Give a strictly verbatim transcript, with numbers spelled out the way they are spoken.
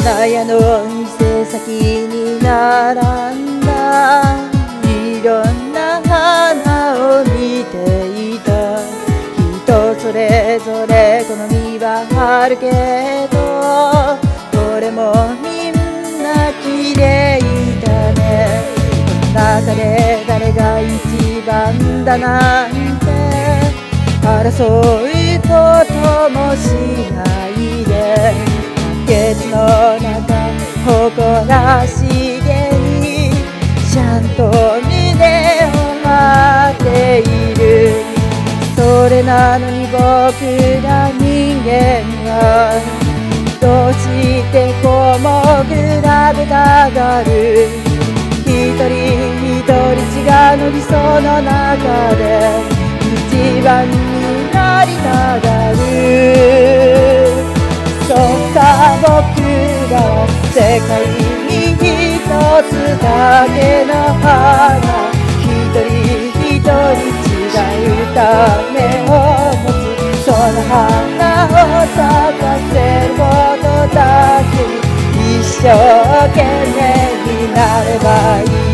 花屋の店先に並んだいろんな花を見ていた。人それぞれ好みはあるけど、どれもみんな綺麗だね。この中で誰が一番だなんて争うこともしないで、ケツの中誇らしげにちゃんと胸を張っている。それなのに僕ら人間はどうしてこうも比べたがる。一人一人違うのにその中で一番になりたがる。そんな僕らは世界に一つだけの花、一人一人違うためを持つ。その花を咲かせることだけに一生懸命になればいい。